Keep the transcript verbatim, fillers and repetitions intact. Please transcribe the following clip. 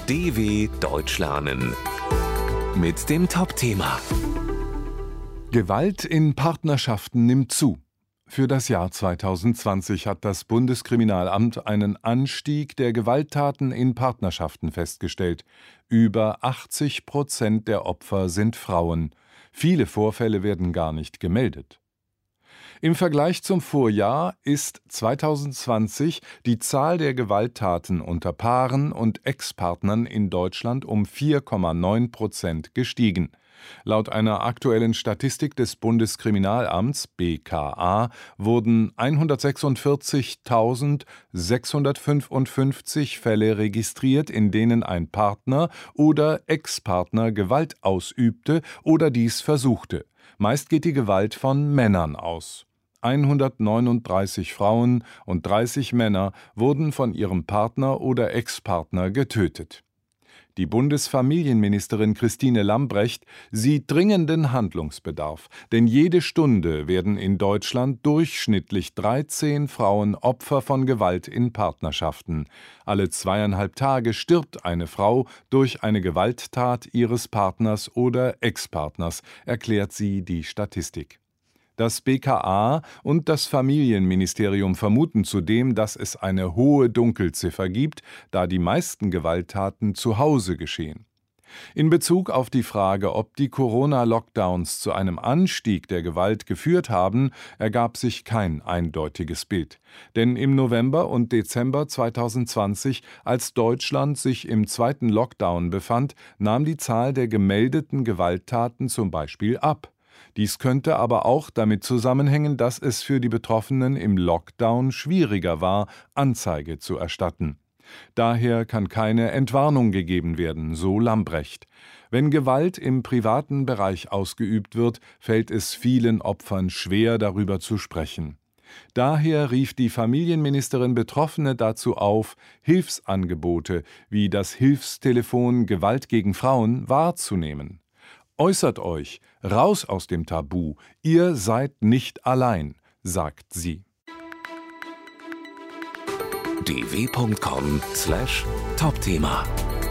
D W Deutsch lernen mit dem Top-Thema Gewalt in Partnerschaften nimmt zu. Für das Jahr zweitausendzwanzig hat das Bundeskriminalamt einen Anstieg der Gewalttaten in Partnerschaften festgestellt. Über achtzig Prozent der Opfer sind Frauen. Viele Vorfälle werden gar nicht gemeldet. Im Vergleich zum Vorjahr ist zweitausendzwanzig die Zahl der Gewalttaten unter Paaren und Ex-Partnern in Deutschland um vier Komma neun Prozent gestiegen. Laut einer aktuellen Statistik des Bundeskriminalamts B K A wurden hundertsechsundvierzigtausendsechshundertfünfundfünfzig Fälle registriert, in denen ein Partner oder Ex-Partner Gewalt ausübte oder dies versuchte. Meist geht die Gewalt von Männern aus. hundertneununddreißig Frauen und dreißig Männer wurden von ihrem Partner oder Ex-Partner getötet. Die Bundesfamilienministerin Christine Lambrecht sieht dringenden Handlungsbedarf, denn jede Stunde werden in Deutschland durchschnittlich dreizehn Frauen Opfer von Gewalt in Partnerschaften. Alle zweieinhalb Tage stirbt eine Frau durch eine Gewalttat ihres Partners oder Ex-Partners, erklärt sie die Statistik. Das B K A und das Familienministerium vermuten zudem, dass es eine hohe Dunkelziffer gibt, da die meisten Gewalttaten zu Hause geschehen. In Bezug auf die Frage, ob die Corona-Lockdowns zu einem Anstieg der Gewalt geführt haben, ergab sich kein eindeutiges Bild. Denn im November und Dezember zweitausendzwanzig, als Deutschland sich im zweiten Lockdown befand, nahm die Zahl der gemeldeten Gewalttaten zum Beispiel ab. Dies könnte aber auch damit zusammenhängen, dass es für die Betroffenen im Lockdown schwieriger war, Anzeige zu erstatten. Daher kann keine Entwarnung gegeben werden, so Lambrecht. Wenn Gewalt im privaten Bereich ausgeübt wird, fällt es vielen Opfern schwer, darüber zu sprechen. Daher rief die Familienministerin Betroffene dazu auf, Hilfsangebote wie das Hilfstelefon Gewalt gegen Frauen wahrzunehmen. Äußert euch, raus aus dem Tabu, ihr seid nicht allein, sagt sie. d w punkt com slash Top-Thema